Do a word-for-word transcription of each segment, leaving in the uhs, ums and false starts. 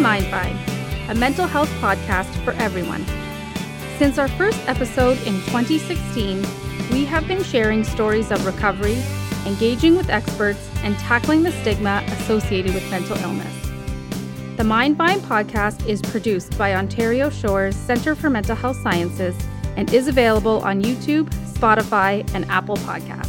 MindVine, a mental health podcast for everyone. Since our first episode in twenty sixteen, we have been sharing stories of recovery, engaging with experts, and tackling the stigma associated with mental illness. The MindVine podcast is produced by Ontario Shores Centre for Mental Health Sciences and is available on YouTube, Spotify, and Apple Podcasts.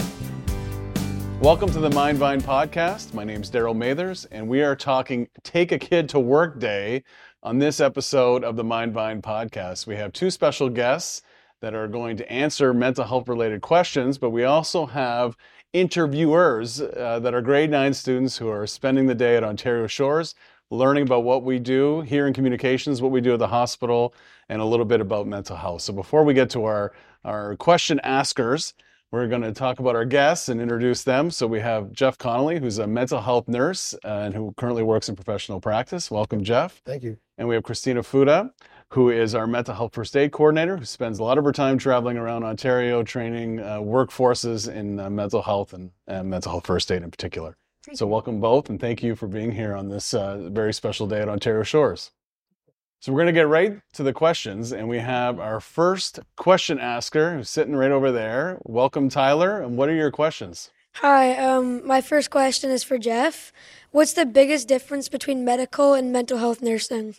Welcome to the MindVine podcast. My name is Daryl Mathers, and we are talking Take a Kid to Work Day on this episode of the MindVine podcast. We have two special guests that are going to answer mental health related questions, but we also have interviewers uh, that are grade nine students who are spending the day at Ontario Shores, learning about what we do here in communications, what we do at the hospital, and a little bit about mental health. So before we get to our, our question askers, we're going to talk about our guests and introduce them. So we have Jeff Connolly, who's a mental health nurse uh, and who currently works in professional practice. Welcome, Jeff. Thank you. And we have Christina Fuda, who is our mental health first aid coordinator, who spends a lot of her time traveling around Ontario, training uh, workforces in uh, mental health and, and mental health first aid in particular. Thank so you. Welcome both, and thank you for being here on this uh, very special day at Ontario Shores. So we're going to get right to the questions, and we have our first question asker who's sitting right over there. Welcome, Tyler, and what are your questions? Hi, um, my first question is for Jeff. What's the biggest difference between medical and mental health nursing?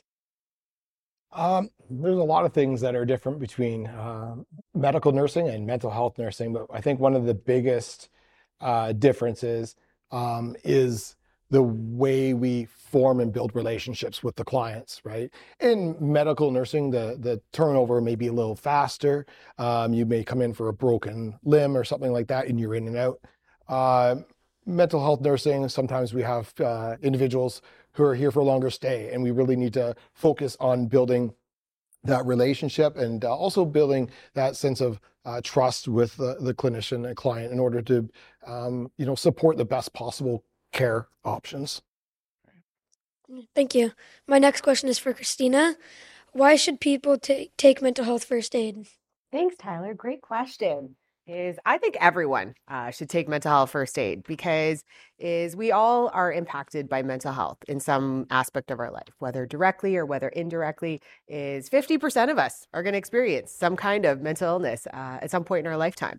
Um, there's a lot of things that are different between uh, medical nursing and mental health nursing, but I think one of the biggest uh, differences um, is the way we form and build relationships with the clients, right? In medical nursing, the, the turnover may be a little faster. Um, you may come in for a broken limb or something like that, and you're in and out. Uh, mental health nursing, sometimes we have uh, individuals who are here for a longer stay, and we really need to focus on building that relationship and uh, also building that sense of uh, trust with the, the clinician and client in order to, um, you know, support the best possible care options. Thank you. My next question is for Christina. Why should people ta- take mental health first aid? Thanks, Tyler. Great question. Is I think everyone uh, should take mental health first aid because is we all are impacted by mental health in some aspect of our life, whether directly or whether indirectly. Is fifty percent of us are going to experience some kind of mental illness uh, at some point in our lifetime.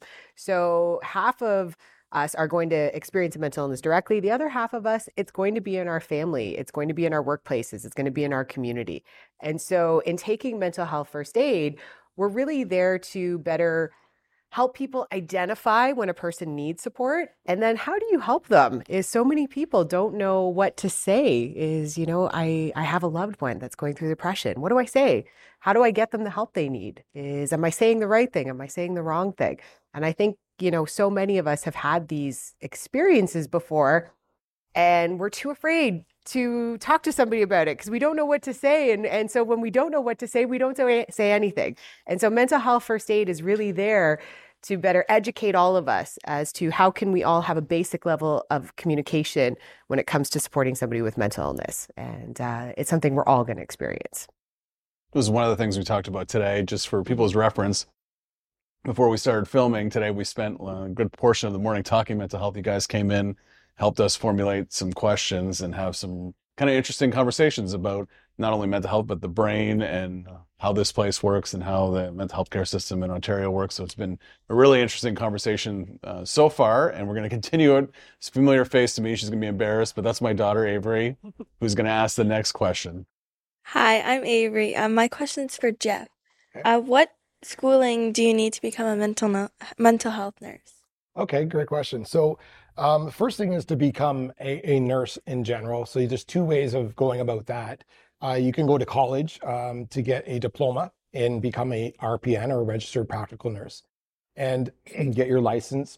So half of us are going to experience a mental illness directly. The other half of us, it's going to be in our family. It's going to be in our workplaces. It's going to be in our community. And so in taking mental health first aid, we're really there to better help people identify when a person needs support. And then how do you help them? Is so many people don't know what to say is, you know, I, I have a loved one that's going through depression. What do I say? How do I get them the help they need? Is, am I saying the right thing? Am I saying the wrong thing? And I think, you know, so many of us have had these experiences before and we're too afraid to talk to somebody about it because we don't know what to say. And, and so when we don't know what to say, we don't say, say anything. And so mental health first aid is really there to better educate all of us as to how can we all have a basic level of communication when it comes to supporting somebody with mental illness. And uh, it's something we're all going to experience. This is one of the things we talked about today, just for people's reference. Before we started filming today, we spent a good portion of the morning talking mental health. You guys came in, helped us formulate some questions and have some kind of interesting conversations about not only mental health, but the brain and how this place works and how the mental health care system in Ontario works. So it's been a really interesting conversation uh, so far, and we're going to continue it. It's a familiar face to me. She's going to be embarrassed, but that's my daughter, Avery, who's going to ask the next question. Hi, I'm Avery. Um, my question's for Jeff. Uh, what schooling do you need to become a mental no- mental health nurse? Okay, great question. So um, the first thing is to become a, a nurse in general. So there's two ways of going about that. Uh, you can go to college um, to get a diploma and become a R P N or a registered practical nurse and get your license.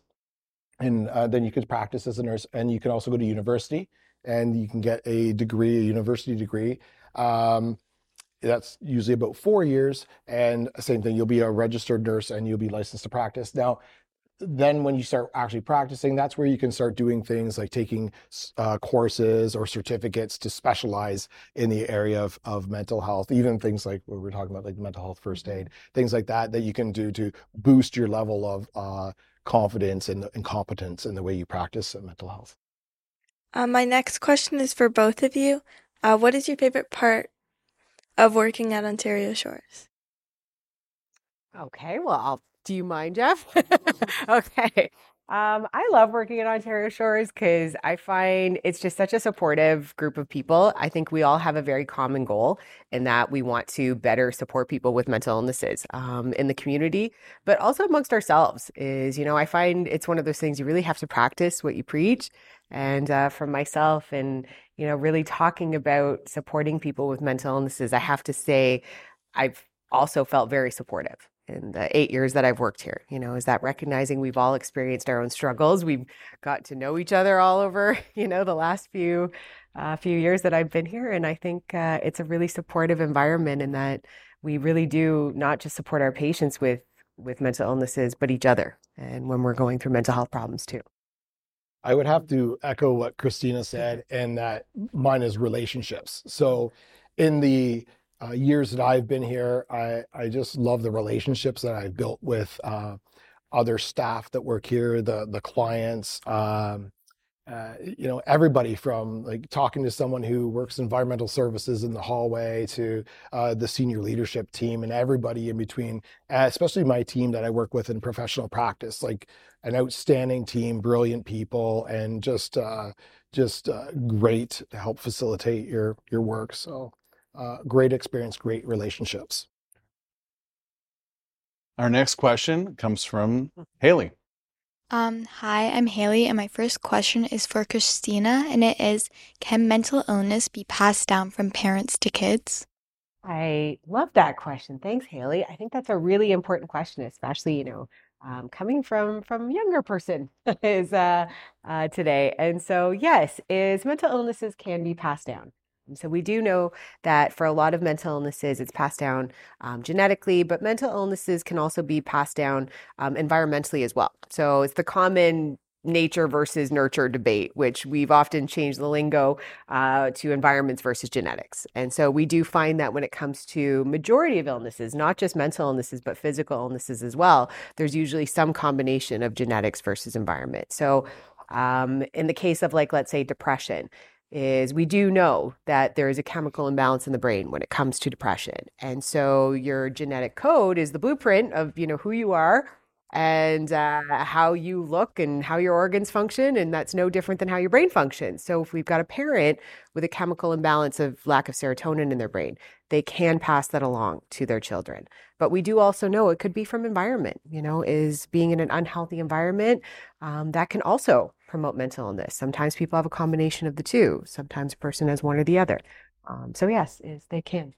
And uh, then you can practice as a nurse. And you can also go to university and you can get a degree, a university degree. Um, That's usually about four years. And same thing, you'll be a registered nurse and you'll be licensed to practice. Now, then when you start actually practicing, that's where you can start doing things like taking uh, courses or certificates to specialize in the area of, of mental health, even things like what we're talking about, like mental health first aid, things like that, that you can do to boost your level of uh, confidence and, and competence in the way you practice mental health. Um, my next question is for both of you. Uh, what is your favorite part of working at Ontario Shores? Okay, well, I'll, do you mind, Jeff? Okay. Um, I love working at Ontario Shores because I find it's just such a supportive group of people. I think we all have a very common goal in that we want to better support people with mental illnesses um, in the community, but also amongst ourselves. Is, you know, I find it's one of those things you really have to practice what you preach. And uh, for myself and, you know, really talking about supporting people with mental illnesses, I have to say I've also felt very supportive in the eight years that I've worked here. You know, is that recognizing we've all experienced our own struggles. We've got to know each other all over, you know, the last few uh, few years that I've been here. And I think uh, it's a really supportive environment in that we really do not just support our patients with with mental illnesses, but each other. And when we're going through mental health problems too. I would have to echo what Christina said, and that mine is relationships. So in the uh, years that I've been here, I, I just love the relationships that I've built with uh, other staff that work here, the, the clients, um, uh, you know, everybody from like talking to someone who works environmental services in the hallway to uh, the senior leadership team and everybody in between, uh, especially my team that I work with in professional practice, like an outstanding team, brilliant people, and just uh, just uh, great to help facilitate your your work. So uh, great experience, great relationships. Our next question comes from Haley. Um, hi, I'm Haley, and my first question is for Christina, and it is, can mental illness be passed down from parents to kids? I love that question. Thanks, Haley. I think that's a really important question, especially, you know, um, coming from from a younger person is uh, uh, today. And so, yes, is mental illnesses can be passed down. And so we do know that for a lot of mental illnesses, it's passed down um, genetically, but mental illnesses can also be passed down um, environmentally as well. So it's the common nature versus nurture debate, which we've often changed the lingo uh, to environments versus genetics. And so we do find that when it comes to majority of illnesses, not just mental illnesses, but physical illnesses as well, there's usually some combination of genetics versus environment. So um, in the case of like, let's say depression, is we do know that there is a chemical imbalance in the brain when it comes to depression. And so your genetic code is the blueprint of, you know, who you are and uh, how you look and how your organs function. And that's no different than how your brain functions. So if we've got a parent with a chemical imbalance of lack of serotonin in their brain, they can pass that along to their children. But we do also know it could be from environment, you know, is being in an unhealthy environment um, that can also promote mental illness. Sometimes people have a combination of the two. Sometimes a person has one or the other. Um, so yes, is they can.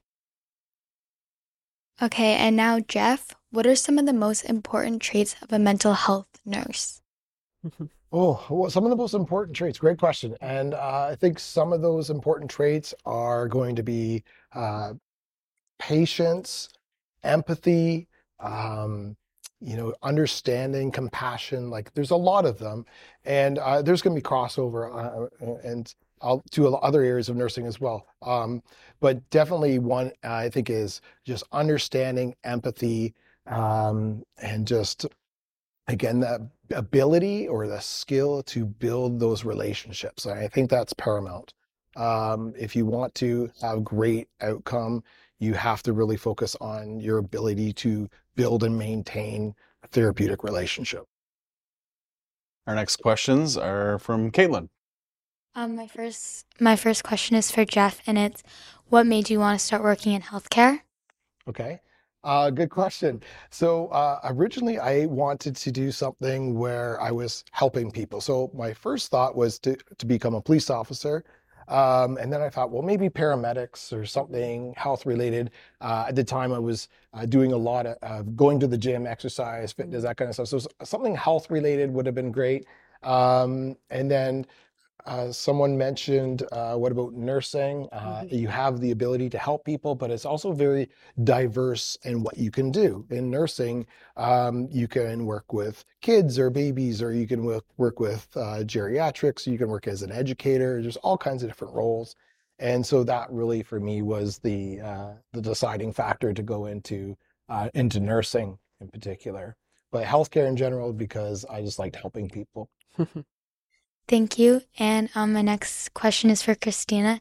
Okay, and now, Jeff, what are some of the most important traits of a mental health nurse? Oh, well, some of the most important traits. Great question. And uh, I think some of those important traits are going to be uh, patience, empathy, um, you know, understanding, compassion. Like there's a lot of them, and uh, there's going to be crossover uh, and I'll, to other areas of nursing as well. Um, but definitely one uh, I think is just understanding, empathy, um, and just again the ability or the skill to build those relationships. And I think that's paramount. Um, if you want to have great outcome, you have to really focus on your ability to build and maintain a therapeutic relationship. Our next questions are from Caitlin. Um, my first my first question is for Jeff, and it's, what made you want to start working in healthcare? Okay. Uh, good question. So uh, originally I wanted to do something where I was helping people. So my first thought was to, to become a police officer. Um, and then I thought, well, maybe paramedics or something health related. Uh, at the time I was uh, doing a lot of uh, going to the gym, exercise, fitness, that kind of stuff. So something health related would have been great. Um, and then Uh, someone mentioned, uh, what about nursing? Uh, mm-hmm. You have the ability to help people, but it's also very diverse in what you can do. In nursing, um, you can work with kids or babies, or you can work, work with uh, geriatrics, you can work as an educator. There's all kinds of different roles. And so that really, for me, was the uh, the deciding factor to go into uh, into nursing in particular. But healthcare in general, because I just liked helping people. Thank you. And um, my next question is for Christina.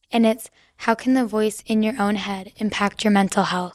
and it's how can the voice in your own head impact your mental health?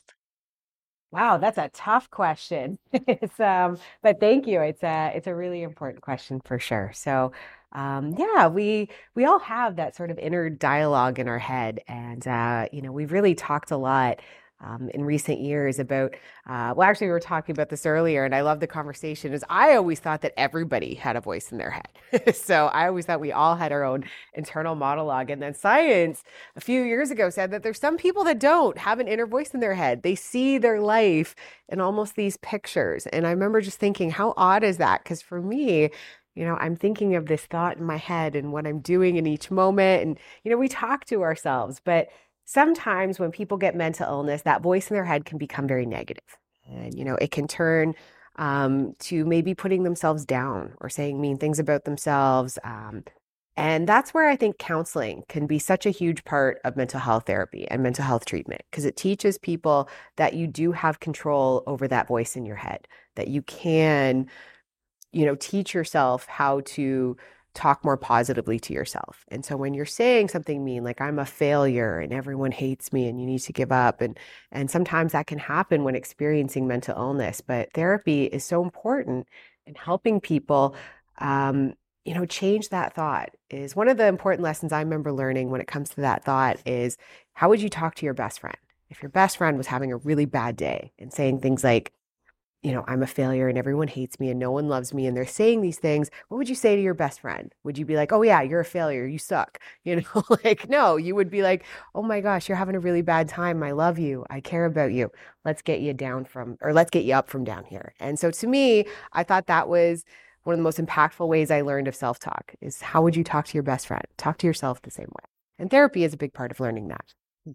Wow, that's a tough question. It's um, but thank you. It's a it's a really important question for sure. So, um, yeah, we we all have that sort of inner dialogue in our head, and uh, you know, we've really talked a lot um, in recent years about. Uh, well, actually, we were talking about this earlier, and I love the conversation. Is I always thought that everybody had a voice in their head, so I always thought we all had our own internal monologue, and then science a few years ago said that there's some people that don't have an inner voice in their head. They see their life in almost these pictures. And I remember just thinking, how odd is that? Because for me, you know, I'm thinking of this thought in my head and what I'm doing in each moment. And, you know, we talk to ourselves, but sometimes when people get mental illness, that voice in their head can become very negative. And, you know, it can turn um, to maybe putting themselves down or saying mean things about themselves. Um, And that's where I think counseling can be such a huge part of mental health therapy and mental health treatment, because it teaches people that you do have control over that voice in your head, that you can, you know, teach yourself how to talk more positively to yourself. And so when you're saying something mean, like I'm a failure and everyone hates me and you need to give up, and and sometimes that can happen when experiencing mental illness, but therapy is so important in helping people um, you know, change that thought. Is one of the important lessons I remember learning when it comes to that thought is, how would you talk to your best friend? If your best friend was having a really bad day and saying things like, you know, I'm a failure and everyone hates me and no one loves me, and they're saying these things, what would you say to your best friend? Would you be like, oh yeah, you're a failure, you suck? You know, like, no, you would be like, oh my gosh, you're having a really bad time. I love you. I care about you. Let's get you down from, or let's get you up from down here. And so to me, I thought that was one of the most impactful ways I learned of self-talk, is how would you talk to your best friend? Talk to yourself the same way. And therapy is a big part of learning that.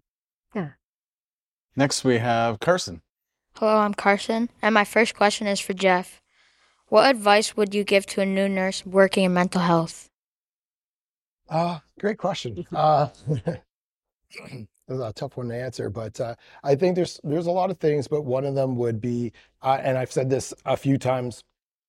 Yeah. Next, we have Carson. Hello, I'm Carson, and my first question is for Jeff. What advice would you give to a new nurse working in mental health? Uh, great question. Uh, this is a tough one to answer, but uh, I think there's there's a lot of things, but one of them would be, uh, and I've said this a few times,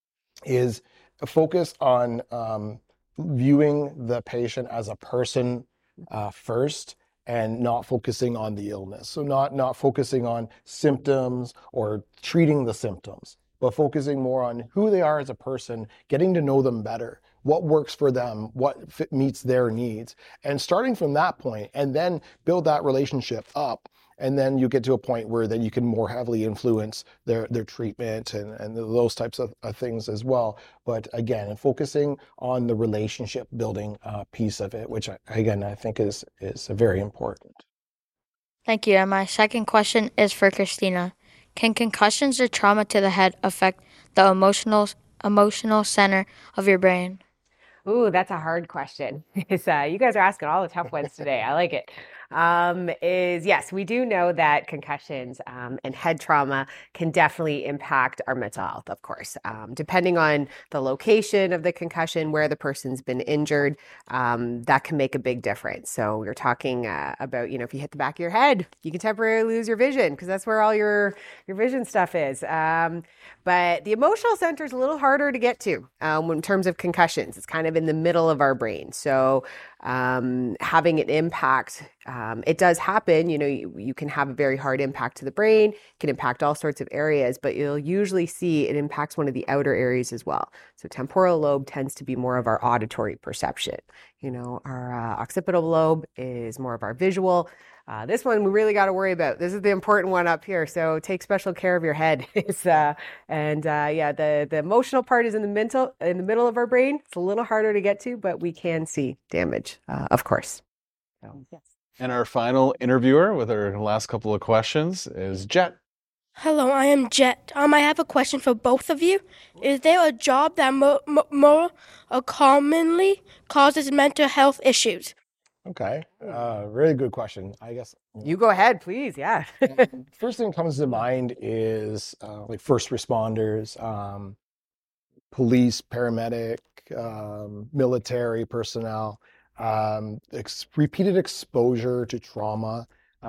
is a focus on um, viewing the patient as a person uh, first, and not focusing on the illness. So not not focusing on symptoms or treating the symptoms, but focusing more on who they are as a person, getting to know them better, what works for them, what fit, meets their needs, and starting from that point, and then build that relationship up. And then you get to a point where then you can more heavily influence their, their treatment and, and those types of, of things as well. But again, focusing on the relationship building uh, piece of it, which I, again, I think is, is very important. Thank you. And my second question is for Christina. Can concussions or trauma to the head affect the emotional emotional center of your brain? Ooh, that's a hard question. It's, uh, you guys are asking all the tough ones today. I like it. Um, is yes, we do know that concussions um, and head trauma can definitely impact our mental health, of course. Um, depending on the location of the concussion, where the person's been injured, um, that can make a big difference. So we're talking uh, about, you know, if you hit the back of your head, you can temporarily lose your vision because that's where all your, your vision stuff is. Um, but the emotional center is a little harder to get to um, in terms of concussions. It's kind of in the middle of our brain. So um, having an impact, um, it does happen. You know, you, you can have a very hard impact to the brain, can impact all sorts of areas, but you'll usually see it impacts one of the outer areas as well. So temporal lobe tends to be more of our auditory perception. You know, our uh, occipital lobe is more of our visual. Uh, this one we really got to worry about. This is the important one up here. So take special care of your head. It's, uh, and uh, yeah, the, the emotional part is in the mental, in the middle of our brain. It's a little harder to get to, but we can see damage, uh, of course. So, yes. And our final interviewer with our last couple of questions is Jet. Hello, I am Jet. Um, I have a question for both of you. Is there a job that mo- mo- more uh, commonly causes mental health issues? Okay, uh, really good question. I guess you go ahead, please. Yeah. First thing that comes to mind is uh, like first responders, um, police, paramedic, um, military personnel, um, ex- repeated exposure to trauma.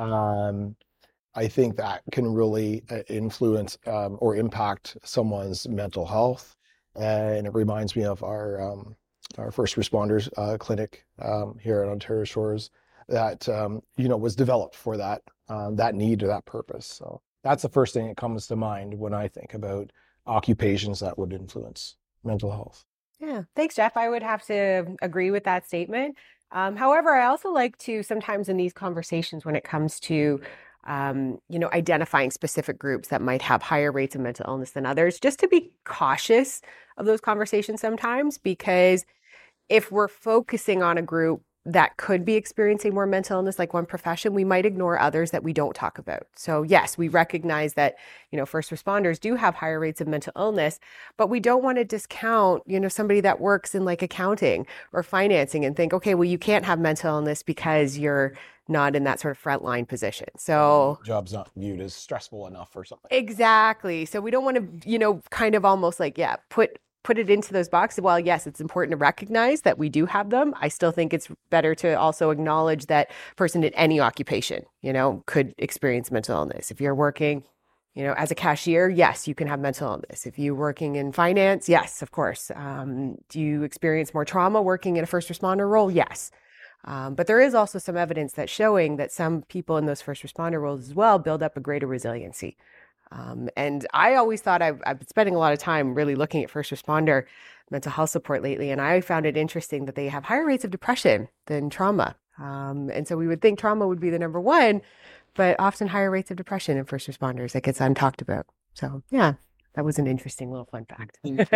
Um, I think that can really influence um, or impact someone's mental health. And it reminds me of our um, our first responders uh, clinic um, here at Ontario Shores that, um, you know, was developed for that, um, that need or that purpose. So that's the first thing that comes to mind when I think about occupations that would influence mental health. Yeah, thanks, Jeff. I would have to agree with that statement. Um, however, I also like to sometimes in these conversations when it comes to, um, you know, identifying specific groups that might have higher rates of mental illness than others, just to be cautious of those conversations sometimes, because if we're focusing on a group that could be experiencing more mental illness, like one profession, we might ignore others that we don't talk about. So yes, we recognize that, you know, first responders do have higher rates of mental illness, but we don't want to discount, you know, somebody that works in like accounting or financing and think, okay, well, you can't have mental illness because you're not in that sort of frontline position. So job's not viewed as stressful enough or something. Exactly. So we don't want to, you know, kind of almost like, yeah, put put it into those boxes. While yes, it's important to recognize that we do have them, I still think it's better to also acknowledge that person in any occupation, you know, could experience mental illness. If you're working, you know, as a cashier, yes, you can have mental illness. If you're working in finance, yes, of course. Um, do you experience more trauma working in a first responder role? Yes. Um, but there is also some evidence that's showing that some people in those first responder roles as well build up a greater resiliency. Um, and I always thought I've, I've been spending a lot of time really looking at first responder mental health support lately. And I found it interesting that they have higher rates of depression than trauma. Um, and so we would think trauma would be the number one, but often higher rates of depression in first responders that gets untalked about. So yeah, that was an interesting little fun fact.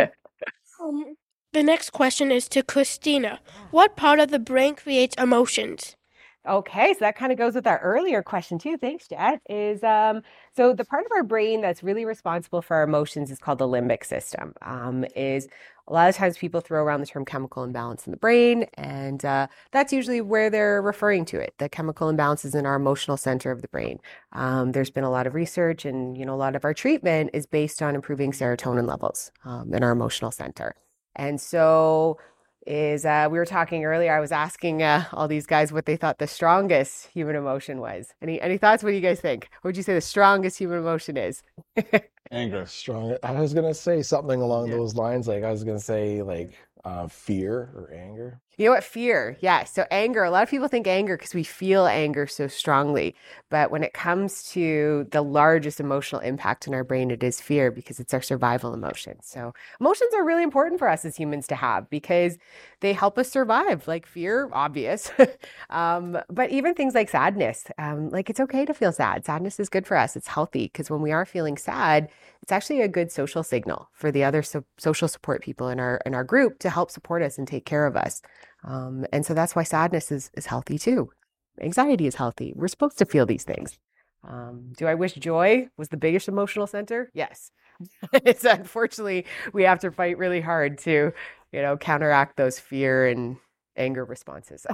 um, the next question is to Christina. What part of the brain creates emotions? Okay, so that kind of goes with our earlier question too. Thanks, Jet. Is um, so the part of our brain that's really responsible for our emotions is called the limbic system. Um, is a lot of times people throw around the term chemical imbalance in the brain, and uh, that's usually where they're referring to it. The chemical imbalance is in our emotional center of the brain. Um, there's been a lot of research, and you know, a lot of our treatment is based on improving serotonin levels um, in our emotional center, and so. Is uh, we were talking earlier, I was asking uh, all these guys what they thought the strongest human emotion was. Any any thoughts? What do you guys think? What would you say the strongest human emotion is? Anger. Strong. I was going to say something along Yeah. those lines. Like I was going to say like uh, fear or anger. You know what? Fear. Yeah. So anger, a lot of people think anger because we feel anger so strongly. But when it comes to the largest emotional impact in our brain, it is fear because it's our survival emotion. So emotions are really important for us as humans to have because they help us survive. Like fear, obvious. um, but even things like sadness, um, like it's okay to feel sad. Sadness is good for us. It's healthy because when we are feeling sad, it's actually a good social signal for the other so- social support people in our in our group to help support us and take care of us. Um, and so that's why sadness is, is healthy too. Anxiety is healthy. We're supposed to feel these things. Um, do I wish joy was the biggest emotional center? Yes. It's unfortunately, we have to fight really hard to, you know, counteract those fear and anger responses.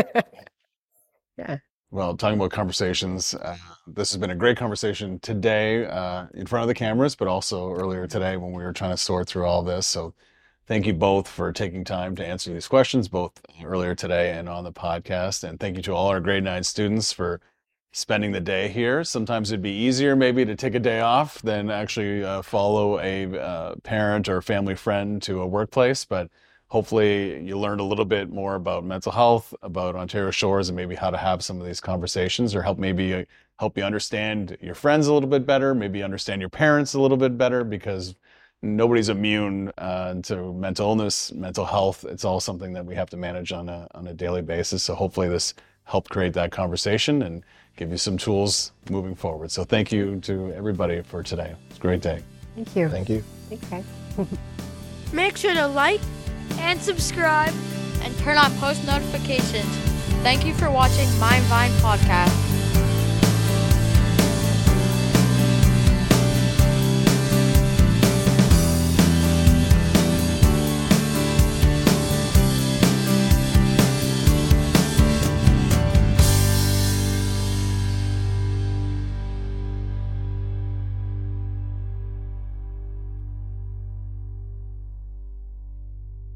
Yeah. Well, talking about conversations, uh, this has been a great conversation today uh, in front of the cameras, but also earlier today when we were trying to sort through all this. So thank you both for taking time to answer these questions, both earlier today and on the podcast. And thank you to all our grade nine students for spending the day here. Sometimes it'd be easier maybe to take a day off than actually uh, follow a uh, parent or family friend to a workplace. But hopefully you learned a little bit more about mental health, about Ontario Shores, and maybe how to have some of these conversations, or help maybe uh, help you understand your friends a little bit better, maybe understand your parents a little bit better, because nobody's immune uh, to mental illness, mental health. It's all something that we have to manage on a on a daily basis. So hopefully this helped create that conversation and give you some tools moving forward. So thank you to everybody for today. It's a great day. Thank you. Thank you. Okay. Make sure to like And subscribe. And turn on post notifications. Thank you for watching Mind Vine Podcast.